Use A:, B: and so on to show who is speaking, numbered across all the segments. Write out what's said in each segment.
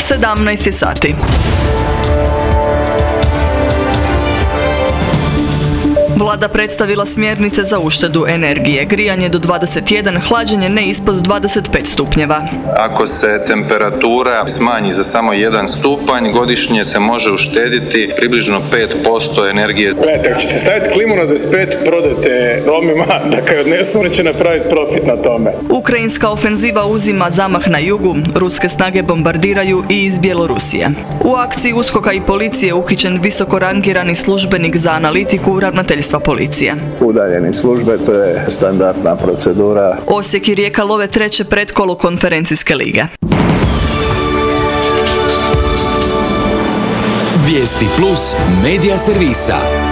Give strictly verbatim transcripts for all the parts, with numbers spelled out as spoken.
A: sedamnaest je sati. Vlada predstavila smjernice za uštedu energije, grijanje do dvadeset jedan, hlađenje ne ispod dvadeset pet stupnjeva.
B: Ako se temperatura smanji za samo jedan stupanj, godišnje se može uštediti približno pet posto energije.
C: Gledajte, ako ćete staviti klimu na dvadeset pet, prodajte Romima da kad odnesu, oni će napraviti profit na tome.
A: Ukrajinska ofenziva uzima zamah na jugu, ruske snage bombardiraju i iz Bjelorusije. U akciji USKOK-a i policije uhićen visoko rangirani službenik za analitiku ravnateljstva policije.
D: Udaljeni službe, to je standardna procedura.
A: Osijek i Rijeka love treće pretkolo konferencijske lige.
E: Vijesti plus medija servisa.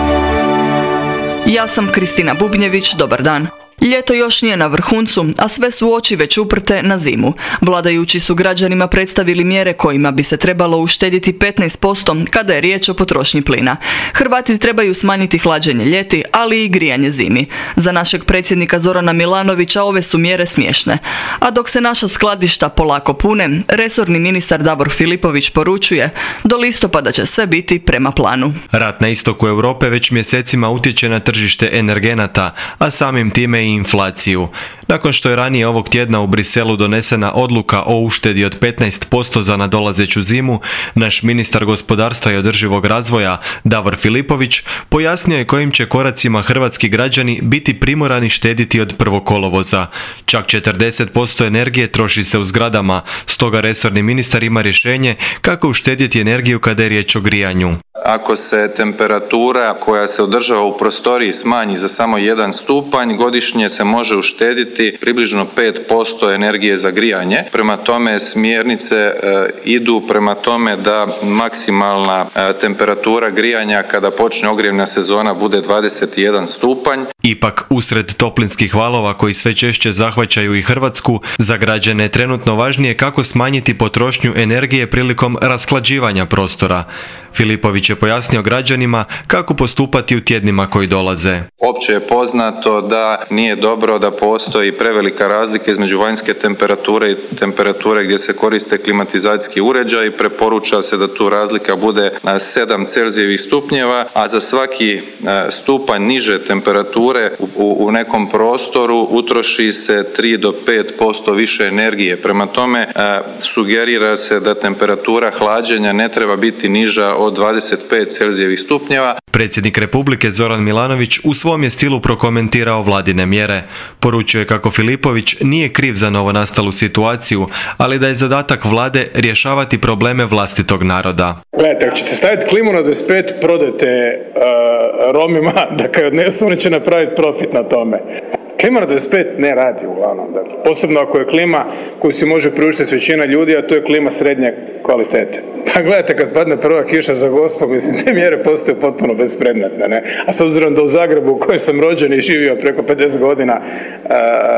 A: Ja sam Kristina Bubnjević, dobar dan. Ljeto još nije na vrhuncu, a sve su oči već uprte na zimu. Vladajući su građanima predstavili mjere kojima bi se trebalo uštediti petnaest posto kada je riječ o potrošnji plina. Hrvati trebaju smanjiti hlađenje ljeti, ali i grijanje zimi. Za našeg predsjednika Zorana Milanovića ove su mjere smiješne. A dok se naša skladišta polako pune, resorni ministar Davor Filipović poručuje, do listopada će sve biti prema planu.
F: Rat na istoku Europe već mjesecima utječe na tržište energenata, a samim time i inflaciju. Nakon što je ranije ovog tjedna u Briselu donesena odluka o uštedi od petnaest posto za nadolazeću zimu, naš ministar gospodarstva i održivog razvoja Davor Filipović pojasnio je kojim će koracima hrvatski građani biti primorani štediti od prvog kolovoza. Čak četrdeset posto energije troši se u zgradama, stoga resorni ministar ima rješenje kako uštedjeti energiju kada je riječ o grijanju.
B: Ako se temperatura koja se održava u prostoriji smanji za samo jedan stupanj, godišnje se može uštediti približno pet posto energije za grijanje. Prema tome smjernice e, idu prema tome da maksimalna e, temperatura grijanja kada počne ogrjevna sezona bude dvadeset jedan stupanj.
F: Ipak, usred toplinskih valova koji sve češće zahvaćaju i Hrvatsku, za građane je trenutno važnije kako smanjiti potrošnju energije prilikom rashlađivanja prostora. Filipović je pojasnio građanima kako postupati u tjednima koji dolaze.
B: Opće je poznato da nije dobro da postoji prevelika razlika između vanjske temperature i temperature gdje se koriste klimatizacijski uređaj. Preporuča se da tu razlika bude na sedam Celzijevih stupnjeva, a za svaki stupanj niže temperature u, u nekom prostoru utroši se tri do pet posto više energije. Prema tome sugerira se da temperatura hlađenja ne treba biti niža od dvadeset pet Celzijevih stupnjeva.
F: Predsjednik Republike Zoran Milanović u svom je stilu prokomentirao vladine mjere. Poručio je kako Filipović nije kriv za novonastalu situaciju, ali da je zadatak vlade rješavati probleme vlastitog naroda.
C: Gledajte, ako ćete staviti klimu na dvadeset pet, prodajte uh, Romima da kad odnesu, oni će napraviti profit na tome. Klima na dvadeset pet ne radi uglavnom. Dakle, posebno ako je klima koju si može priuštiti većina ljudi, a to je klima srednje kvalitete. Pa gledajte, kad padne prva kiša za Gospog, mislim, te mjere postaju potpuno bespredmetne, ne? A s obzirom da u Zagrebu u kojem sam rođen i živio preko pedeset godina, a,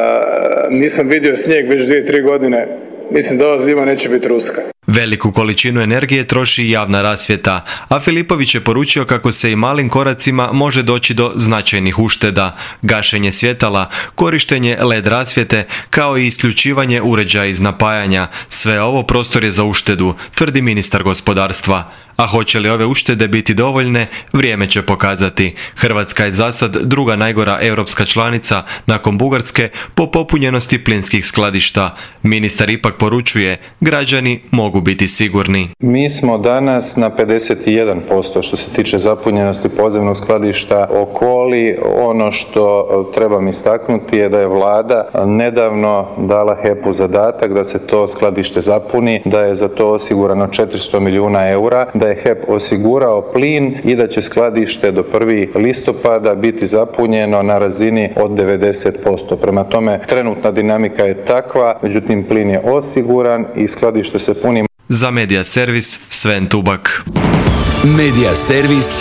C: nisam vidio snijeg već dvije, tri godine, mislim da ova zima neće biti ruska.
F: Veliku količinu energije troši i javna rasvjeta, a Filipović je poručio kako se i malim koracima može doći do značajnih ušteda, gašenje svjetala, korištenje el e de rasvjete, kao i isključivanje uređaja iz napajanja. Sve ovo prostor je za uštedu, tvrdi ministar gospodarstva. A hoće li ove uštede biti dovoljne, vrijeme će pokazati. Hrvatska je zasad druga najgora europska članica nakon Bugarske po popunjenosti plinskih skladišta. Ministar ipak poručuje, građani mogu biti sigurni.
B: Mi smo danas na pedeset jedan posto što se tiče zapunjenosti podzemnog skladišta Okoli. Ono što trebam istaknuti je da je vlada nedavno dala he pe u zadatak da se to skladište zapuni, da je za to osigurano četiristo milijuna eura, da je he pe osigurao plin i da će skladište do prvog listopada biti zapunjeno na razini od devedeset posto. Prema tome, trenutna dinamika je takva, međutim plin je osiguran i skladište se puni.
F: Za Medija servis Sven Tubak.
E: Medija servis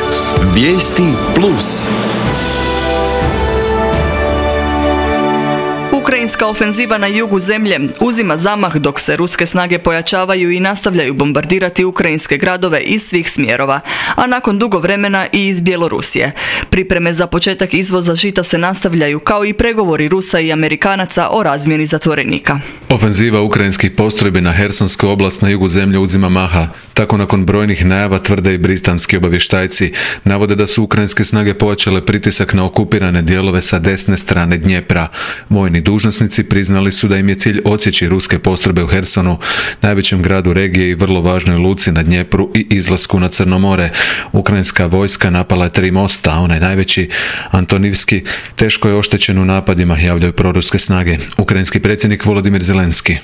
E: Vijesti plus.
A: Ukrajinska ofenziva na jugu zemlje uzima zamah dok se ruske snage pojačavaju i nastavljaju bombardirati ukrajinske gradove iz svih smjerova, a nakon dugo vremena i iz Bjelorusije. Pripreme za početak izvoza žita se nastavljaju, kao i pregovori Rusa i Amerikanaca o razmjeni zatvorenika.
G: Ofenziva ukrajinskih postrojbi na Hersonsku oblast na jugu zemlje uzima maha. Tako nakon brojnih najava tvrde i britanski obavještajci navode da su ukrajinske snage pojačale pritisak na okupirane dijelove sa desne strane Dnjepra. Vojni dužnosnici priznali su da im je cilj odsjeći ruske postrojbe u Hersonu, najvećem gradu regije i vrlo važnoj luci na Dnjepru i izlasku na Crno more. Ukrajinska vojska napala je tri mosta, a onaj najveći, Antonivski, teško je oštećen u napadima, javljaju proruske snage. Ukrajinski predsjednik Volodimir Zelenski.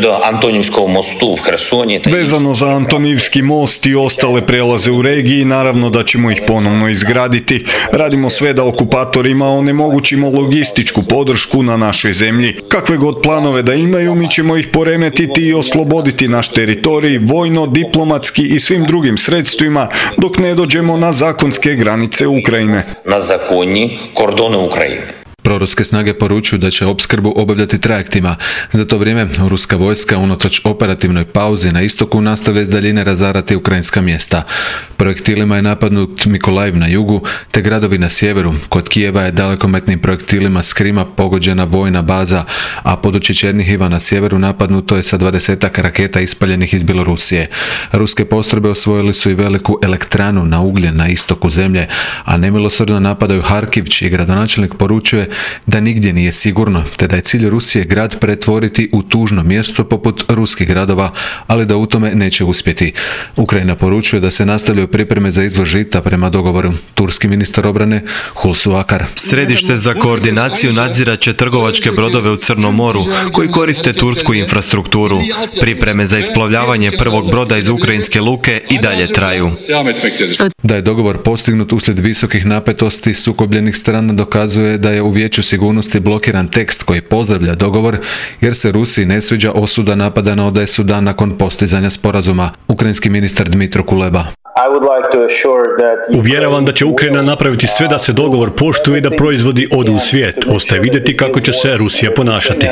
H: Vezano za Antonivski most i ostale prelaze u regiji, naravno da ćemo ih ponovno izgraditi. Radimo sve da okupatorima onemogućimo logističku podršku na našoj zemlji. Kakve god planove da imaju, mi ćemo ih poremetiti i osloboditi naš teritorij vojno, diplomatski i svim drugim sredstvima dok ne dođemo na zakonske granice Ukrajine.
I: Na zakonji kordone Ukrajine.
G: Proruske snage poručuju da će opskrbu obavljati trajektima. Za to vrijeme ruska vojska unatoč operativnoj pauzi na istoku nastavlja s daljine razarati ukrajinska mjesta. Projektilima je napadnut Mikolajiv na jugu, te gradovi na sjeveru. Kod Kijeva je dalekometnim projektilima s Krima pogođena vojna baza, a područje Černihiva na sjeveru napadnuto je sa dvadesetak raketa ispaljenih iz Bjelorusije. Ruske postrojbe osvojili su i veliku elektranu na ugljen na istoku zemlje, a nemilosrdno napadaju Harkiv, čiji gradonačelnik poručuje da nigdje nije sigurno, te da je cilj Rusije grad pretvoriti u tužno mjesto poput ruskih gradova, ali da u tome neće uspjeti. Ukrajina poručuje da se nastavljaju pripreme za izvoz žita prema dogovoru. Turski ministar obrane Hulusi Akar.
F: Središte za koordinaciju nadzirat će trgovačke brodove u Crnom moru koji koriste tursku infrastrukturu. Pripreme za isplovljavanje prvog broda iz ukrajinske luke i dalje traju.
G: Da je dogovor postignut uslijed visokih napetosti sukobljenih strana dokazuje da je u Vijeću sigurnosti blokiran tekst koji pozdravlja dogovor jer se Rusiji ne sviđa osuda napada na Odesu dan nakon postizanja sporazuma. Ukrajinski ministar Dmitro Kuleba.
J: Uvjeravam da će Ukrajina napraviti sve da se dogovor poštuje i da proizvodi odu u svijet. Ostaje vidjeti kako će se Rusija ponašati.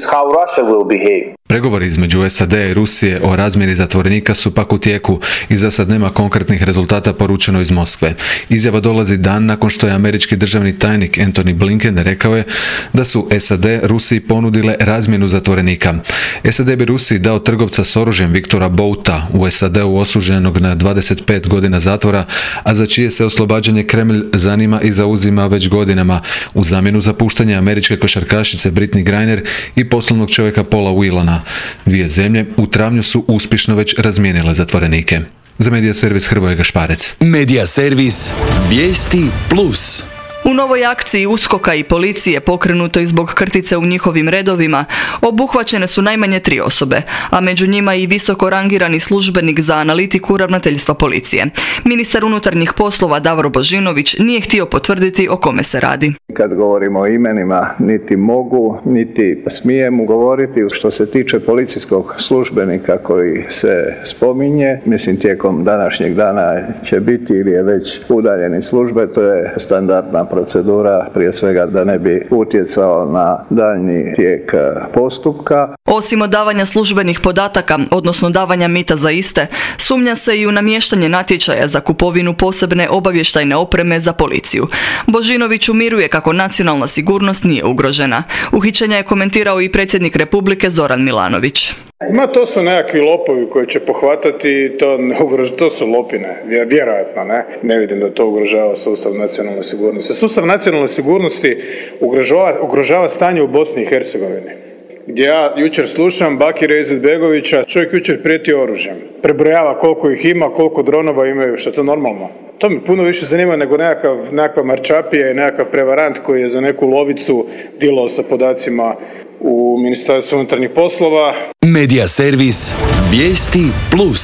G: Pregovori između S A D i Rusije o razmjeni zatvorenika su pak u tijeku i za sad nema konkretnih rezultata, poručeno iz Moskve. Izjava dolazi dan nakon što je američki državni tajnik Antony Blinken rekao je da su S A D Rusiji ponudile razmjenu zatvorenika. S A D bi Rusiji dao trgovca s oružjem Viktora Bouta, u S A D-u osuđenog na dvadeset pet godina zatvora, a za čije se oslobađanje Kremlj zanima i zauzima već godinama, u zamjenu za puštanje američke košarkašice Brittney Griner i poslovnog čovjeka Paula Whelana. Dvije zemlje u travnju su uspješno već razmijenile zatvorenike. Za Medija servis Hrvoje Gašparec.
E: Medija servis Vijesti plus.
A: U novoj akciji USKOK-a i policije pokrenutoj zbog krtice u njihovim redovima obuhvaćene su najmanje tri osobe, a među njima i visoko rangirani službenik za analitiku ravnateljstva policije. Ministar unutarnjih poslova Davor Božinović nije htio potvrditi o kome se radi.
D: Kad govorimo o imenima, niti mogu, niti smijem govoriti. Što se tiče policijskog službenika koji se spominje, mislim tijekom današnjeg dana će biti ili je već udaljen iz službe, to je standardna procedura, prije svega da ne bi utjecao na daljnji tijek postupka.
A: Osim odavanja službenih podataka, odnosno davanja mita za iste, sumnja se i u namještanje natječaja za kupovinu posebne obavještajne opreme za policiju. Božinović umiruje kako nacionalna sigurnost nije ugrožena. Uhićenja je komentirao i predsjednik Republike Zoran Milanović.
C: Ma to su nekakvi lopovi koji će pohvatati, to, ne ugrož, to su lopine, vjerojatno ne. Ne vidim da to ugrožava sustav nacionalne sigurnosti. Sustav nacionalne sigurnosti ugrožava, ugrožava stanje u Bosni i Hercegovini. Gdje ja jučer slušam Bakira Izetbegovića, čovjek jučer prijeti oružjem. Prebrojava koliko ih ima, koliko dronova imaju, što je to normalno. To mi puno više zanima nego nekakav, nekakva marčapija i nekakav prevarant koji je za neku lovicu dilao sa podacima u Ministarstvu unutarnjih poslova.
E: Medija servis Vijesti plus.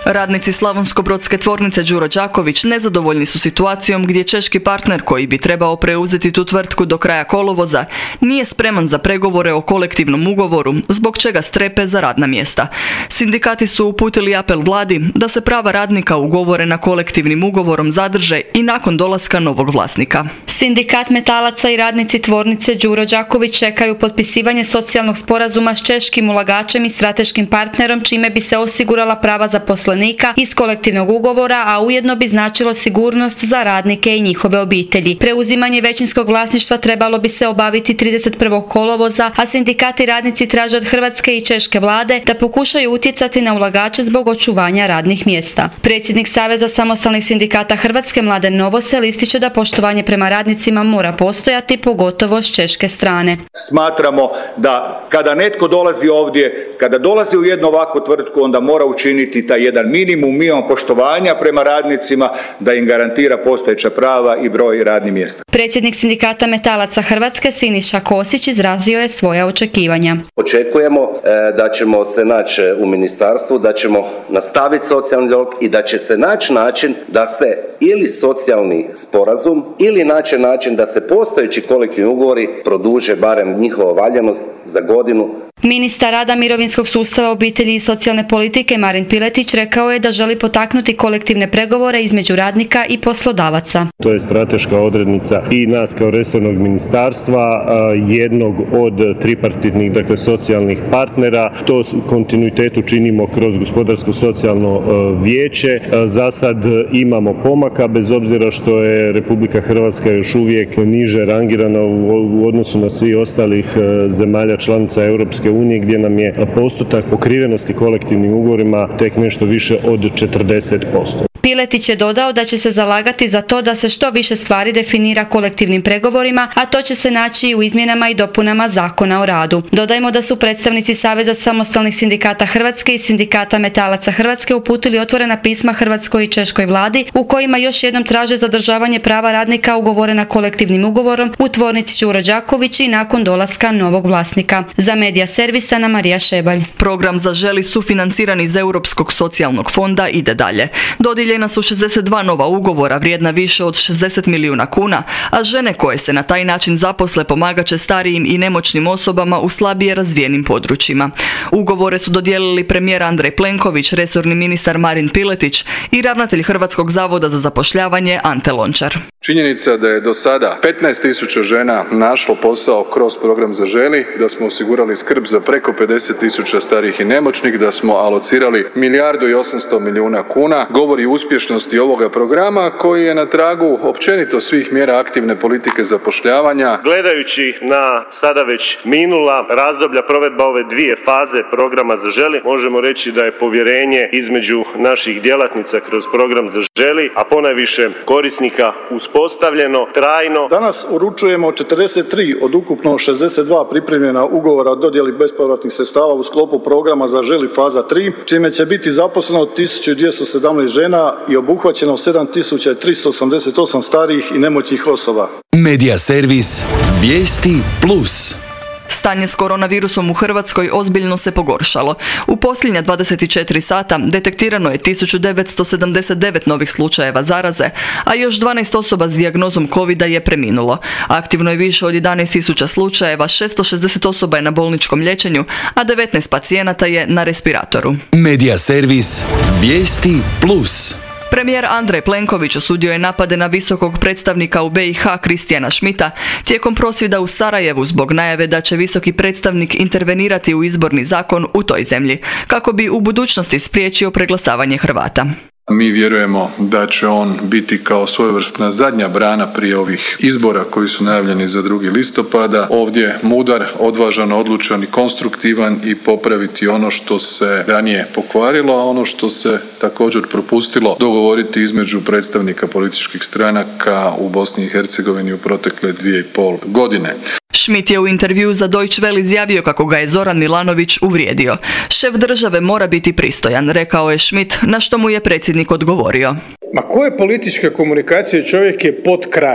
A: Radnici Slavonsko-brodske tvornice Đuro Đaković nezadovoljni su situacijom gdje češki partner koji bi trebao preuzeti tu tvrtku do kraja kolovoza nije spreman za pregovore o kolektivnom ugovoru, zbog čega strepe za radna mjesta. Sindikati su uputili apel vladi da se prava radnika ugovorena kolektivnim ugovorom zadrže i nakon dolaska novog vlasnika.
K: Sindikat metalaca i radnici tvornice Đuro Đaković čekaju potpisivanje socijalnog sporazuma s češkim ulagačem i strateškim partnerom, čime bi se osigurala prava zaposlenika iz kolektivnog ugovora, a ujedno bi značilo sigurnost za radnike i njihove obitelji. Preuzimanje većinskog vlasništva trebalo bi se obaviti trideset prvog kolovoza, a sindikati radnici traže od hrvatske i češke vlade da pokušaju utjecati na ulagače zbog očuvanja radnih mjesta. Predsjednik Saveza samostalnih sindikata Hrvatske Mladen Novosel ističe da poštovanje prema radnicima mora postojati, pogotovo s češke strane.
L: Smatramo da kada netko dolazi ovdje, kada dolazi u jednu ovakvu tvrtku, onda mora učiniti taj jedan minimum, minimum poštovanja prema radnicima, da im garantira postojeća prava i broj radnih mjesta.
K: Predsjednik sindikata metalaca Hrvatske Siniša Kosić izrazio je svoja očekivanja.
M: Očekujemo e, da ćemo se naći u ministarstvu, da ćemo nastaviti socijalni dijalog i da će se naći način da se ili socijalni sporazum ili naći način da se postojeći kolektivni ugovori produže barem njihova valjanost za godinu.
K: Ministar rada, mirovinskog sustava, obitelji i socijalne politike Marin Piletić rekao je da želi potaknuti kolektivne pregovore između radnika i poslodavaca.
N: To je strateška odrednica i nas kao resornog ministarstva, jednog od tripartitnih, dakle socijalnih partnera. To u kontinuitetu činimo kroz gospodarsko-socijalno vijeće. Za sad imamo pomaka, bez obzira što je Republika Hrvatska još uvijek niže rangirana u odnosu na svih ostalih zemalja članica Europske unije, gdje nam je postotak pokrivenosti kolektivnim ugovorima tek nešto više od četrdeset posto.
K: Piletić je dodao da će se zalagati za to da se što više stvari definira kolektivnim pregovorima, a to će se naći i u izmjenama i dopunama Zakona o radu. Dodajmo da su predstavnici Saveza samostalnih sindikata Hrvatske i Sindikata metalaca Hrvatske uputili otvorena pisma hrvatskoj i češkoj vladi u kojima još jednom traže zadržavanje prava radnika ugovorena kolektivnim ugovorom u tvornici Đuro Đaković i nakon dolaska novog vlasnika. Za Medija servis Ana Marija Šebalj.
A: Program Zaželi sufinanciran iz Europskog socijalnog fonda ide dalje. Dodijeljena su šezdeset dva nova ugovora vrijedna više od šezdeset milijuna kuna, a žene koje se na taj način zaposle pomagat će starijim i nemoćnim osobama u slabije razvijenim područjima. Ugovore su dodijelili premijer Andrej Plenković, resorni ministar Marin Piletić i ravnatelj Hrvatskog zavoda za zapošljavanje Ante Lončar.
O: Činjenica da je do sada petnaest tisuća žena našlo posao kroz program Zaželi, da smo osigurali skrb za preko pedeset tisuća starijih i nemoćnih, da smo alocirali milijardu i osamsto milijuna kuna, govori uspješnosti ovoga programa koji je na tragu općenito svih mjera aktivne politike zapošljavanja.
P: Gledajući na sada već minula razdoblja provedba ove dvije faze programa Zaželi, možemo reći da je povjerenje između naših djelatnica kroz program Zaželi, a ponajviše korisnika uspostavljeno trajno.
Q: Danas uručujemo četrdeset tri od ukupno šezdeset dva pripremljena ugovora o dodjeli bespovratnih sredstava u sklopu programa Zaželi faza tri, čime će biti zaposleno tisuću dvjesto sedamnaest žena i obuhvaćeno sedam tisuća tristo osamdeset osam starijih i nemoćnih osoba.
E: Medija servis Vijesti plus.
A: Stanje s koronavirusom u Hrvatskoj ozbiljno se pogoršalo. U posljednja dvadeset četiri sata detektirano je tisuću devetsto sedamdeset devet novih slučajeva zaraze, a još dvanaest osoba s dijagnozom kovida je preminulo. Aktivno je više od jedanaest tisuća slučajeva, šesto šezdeset osoba je na bolničkom liječenju, a devetnaest pacijenata je na respiratoru.
E: Medija servis Vijesti plus.
A: Premijer Andrej Plenković osudio je napade na visokog predstavnika u B i H Kristijana Schmidta tijekom prosvjeda u Sarajevu zbog najave da će visoki predstavnik intervenirati u izborni zakon u toj zemlji, kako bi u budućnosti spriječio preglasavanje Hrvata.
O: Mi vjerujemo da će on biti kao svojevrsna zadnja brana prije ovih izbora koji su najavljeni za drugi listopada. Ovdje mudar, odvažan, odlučan i konstruktivan i popraviti ono što se ranije pokvarilo, a ono što se također propustilo dogovoriti između predstavnika političkih stranaka u Bosni i Hercegovini u protekle dvije i pol godine.
A: Schmidt je u intervjuu za Deutsche Welle izjavio kako ga je Zoran Milanović uvrijedio. Šef države mora biti pristojan, rekao je Schmidt, na što mu je predsjednik odgovorio.
C: Ma koje političke komunikacije, čovjek je potkralj.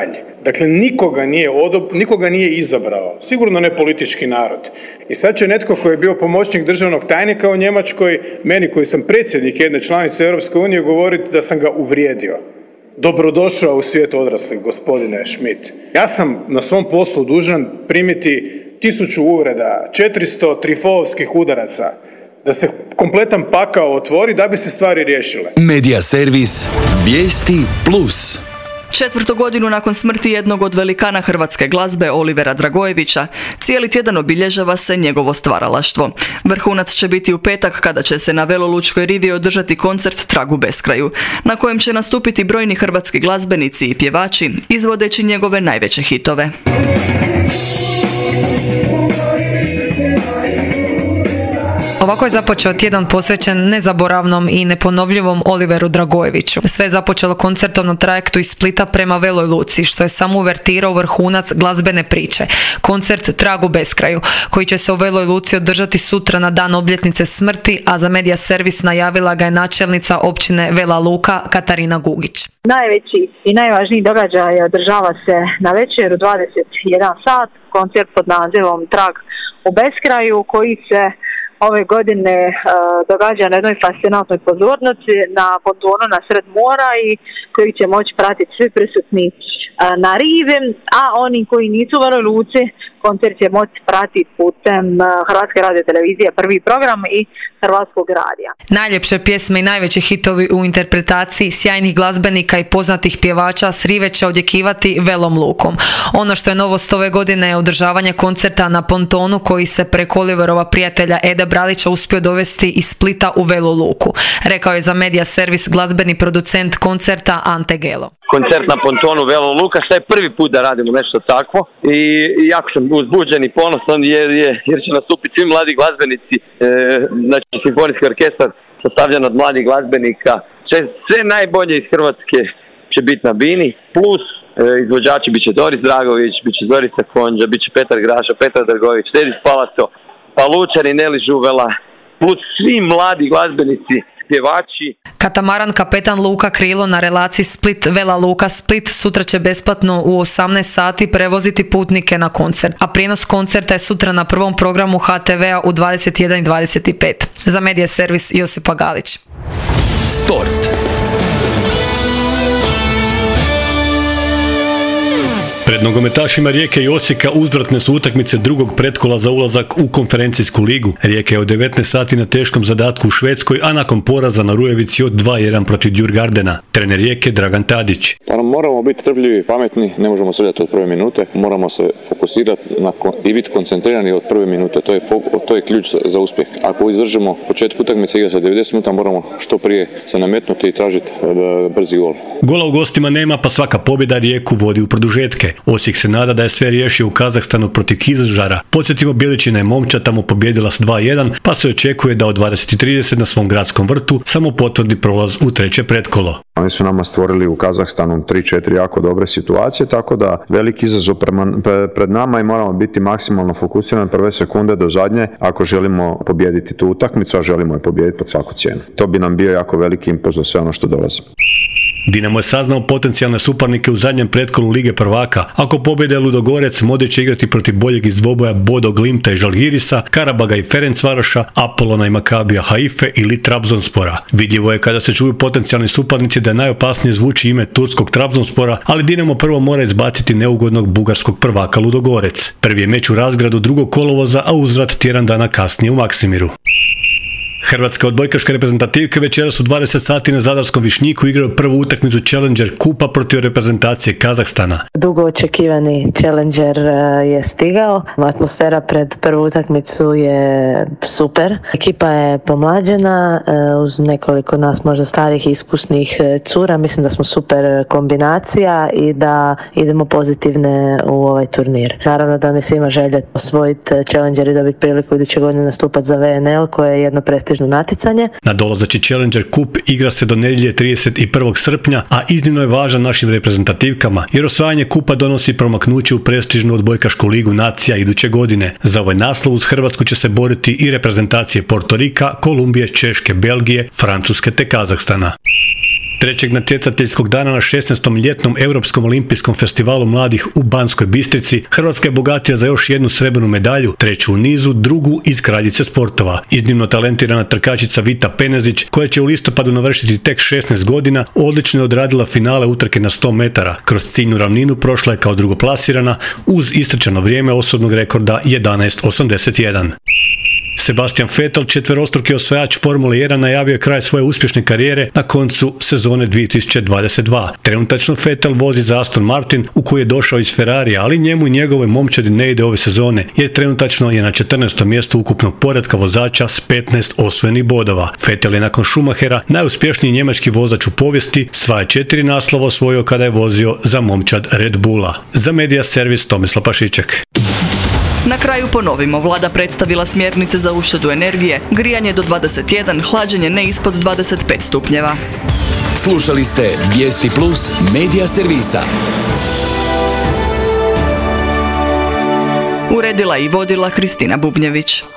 C: Dakle, nikoga nije, odob, nikoga nije izabrao. Sigurno ne politički narod. I sad će netko koji je bio pomoćnik državnog tajnika u Njemačkoj, meni koji sam predsjednik jedne članice Europske unije, govoriti da sam ga uvrijedio. Dobrodošao u svijet odraslih, gospodine Schmidt. Ja sam na svom poslu dužan primiti tisuću uvreda, četiristo trifovskih udaraca, da se kompletan pakao otvori da bi se stvari riješile.
E: Medija servis Vijesti plus.
A: Četvrtu godinu nakon smrti jednog od velikana hrvatske glazbe Olivera Dragojevića, cijeli tjedan obilježava se njegovo stvaralaštvo. Vrhunac će biti u petak kada će se na Velolučkoj rivi održati koncert Trag u beskraju, na kojem će nastupiti brojni hrvatski glazbenici i pjevači, izvodeći njegove najveće hitove.
R: Ovako je započeo tjedan posvećen nezaboravnom i neponovljivom Oliveru Dragojeviću. Sve je započelo koncertom na trajektu iz Splita prema Veloj Luci, što je samo uvertirao vrhunac glazbene priče. Koncert Trag u beskraju, koji će se u Veloj Luci održati sutra na dan obljetnice smrti, a za Medija servis najavila ga je načelnica općine Vela Luka Katarina Gugić.
S: Najveći i najvažniji događaj održava se na večer u dvadeset jedan sat, koncert pod nazivom Trag u beskraju, koji se ove godine uh, događa na jednoj fascinantnoj pozornici na pontonu na sred mora i koji će moći pratiti svi prisutni uh, na rivi, a oni koji nisu u Veloj Luci koncert će moći pratiti putem uh, Hrvatske radio televizije prvi program i Hrvatskog radija.
R: Najljepše pjesme i najveći hitovi u interpretaciji sjajnih glazbenika i poznatih pjevača s rive će odjekivati Velom Lukom. Ono što je novost ove godine je održavanje koncerta na pontonu koji se preko Oliverova prijatelja Eda Bralića uspio dovesti iz Splita u Velu Luku, rekao je za Medija servis glazbeni producent koncerta Ante Gelo.
T: Koncert na pontonu Velo Luka, što je prvi put da radimo nešto takvo i jako sam uzbuđen i ponosan jer, je, jer će nastupiti svi mladi glazbenici, e, znači simfonijski orkestar sastavljan od mladih glazbenika, sve, sve najbolje iz Hrvatske će biti na bini, plus e, izvođači bit će Doris Dragović, bit će Zorica Konđa, bit će Petar Graša, Petar Dragović, Dedis Palaco, Palučar i Neli Žuvela, plus svi mladi glazbenici, pjevači.
R: Katamaran Kapetan Luka Krilo na relaciji Split-Vela Luka-Split sutra će besplatno u osamnaest sati prevoziti putnike na koncert, a prijenos koncerta je sutra na prvom programu ha te vea u dvadeset jedan i dvadeset pet. Za Medija servis Josipa Galić.
E: Sport.
J: Pred nogometašima Rijeke i Osijeka uzvratne su utakmice drugog pretkola za ulazak u konferencijsku ligu. Rijeka je od devetnaest sati na teškom zadatku u Švedskoj, a nakon poraza na Rujevici od dva jedan protiv Djurgardena. Trener Rijeke Dragan Tadić.
U: Pa moramo biti trpljivi, pametni, ne možemo srljati od prve minute, moramo se fokusirati na i biti koncentrirani od prve minute. To je, to je ključ za, za uspjeh. Ako izdržimo početku utakmice igra sa devedeset minuta, moramo što prije se nametnuti i tražiti brzi gol.
J: Gola u gostima nema, pa svaka pobjeda Rijeku vodi u produžetke. Osijek se nada da je sve riješio u Kazahstanu protiv Kizlžara. Podsjetimo, Bjeličina je momčad tamo pobjedila s dva jedan, pa se očekuje da od dvadeset i trideset na svom gradskom vrtu samo potvrdi prolaz u treće pretkolo.
V: Oni su nama stvorili u Kazahstanu tri četiri jako dobre situacije, tako da veliki izazov pred nama i moramo biti maksimalno fokusirani prve sekunde do zadnje ako želimo pobijediti tu utakmicu, a želimo je pobijediti pod svaku cijenu. To bi nam bio jako veliki impuls za sve ono što dolazi.
J: Dinamo je saznao potencijalne suparnike u zadnjem pretkolu Lige prvaka. Ako pobjede Ludogorec, Modrić će igrati protiv boljeg iz dvoboja Bodo Glimta i Žalgirisa, Karabaga i Ferencvaroša, Apolona i Makabija Haife ili Trabzonspora. Vidljivo je kada se čuju potencijalni suparnici da je najopasnije zvuči ime turskog Trabzonspora, ali Dinamo prvo mora izbaciti neugodnog bugarskog prvaka Ludogorec. Prvi je meč u razgradu drugog kolovoza, a uzvrat tjedan dana kasnije u Maksimiru. Hrvatske odbojkaške reprezentativke večeras u dvadeset sati na Zadarskom Višnjiku igraju prvu utakmicu Challenger kupa protiv reprezentacije Kazahstana.
W: Dugo očekivani Challenger je stigao. Atmosfera pred prvu utakmicu je super. Ekipa je pomlađena uz nekoliko nas možda starih i iskusnih cura. Mislim da smo super kombinacija i da idemo pozitivne u ovaj turnir. Naravno da mi svima želje osvojiti Challenger i dobiti priliku iduće godine nastupati za V N L koje je jedno prestižno natjecanje.
J: Nadolazeći Challenger Cup igra se do nedjelje trideset prvog srpnja, a iznimno je važan našim reprezentativkama, jer osvajanje kupa donosi promaknuće u prestižnu odbojkašku ligu nacija iduće godine. Za ovaj naslov uz Hrvatsku će se boriti i reprezentacije Porto Rika, Kolumbije, Češke, Belgije, Francuske te Kazahstana. Trećeg natjecateljskog dana na šesnaestom ljetnom Europskom olimpijskom festivalu mladih u Banskoj Bistrici Hrvatska je bogatija za još jednu srebrnu medalju, treću u nizu, drugu iz kraljice sportova. Iznimno talentirana trkačica Vita Penezić, koja će u listopadu navršiti tek šesnaest godina, odlično je odradila finale utrke na sto metara. Kroz ciljnu ravninu prošla je kao drugoplasirana uz istrčano vrijeme osobnog rekorda jedanaest osamdeset jedan. Sebastian Vettel, četverostruki osvajač Formule jedan, najavio je kraj svoje uspješne karijere na koncu sezone dvije tisuće dvadeset dva. Trenutačno Vettel vozi za Aston Martin, u koji je došao iz Ferrarija, ali njemu i njegove momčadi ne ide ove sezone, jer trenutačno je na četrnaestom mjestu ukupnog poretka vozača s petnaest osvojenih bodova. Vettel je nakon Schumachera najuspješniji njemački vozač u povijesti, sva je četiri naslova osvojio kada je vozio za momčad Red Bulla. Za Media Servis Tomislav Pašiček.
A: Na kraju ponovimo, vlada predstavila smjernice za uštedu energije, grijanje do dvadeset jedan, hlađenje ne ispod dvadeset pet stupnjeva.
E: Slušali ste Vijesti Plus Media Servisa.
A: Uredila i vodila Kristina Bubnjević.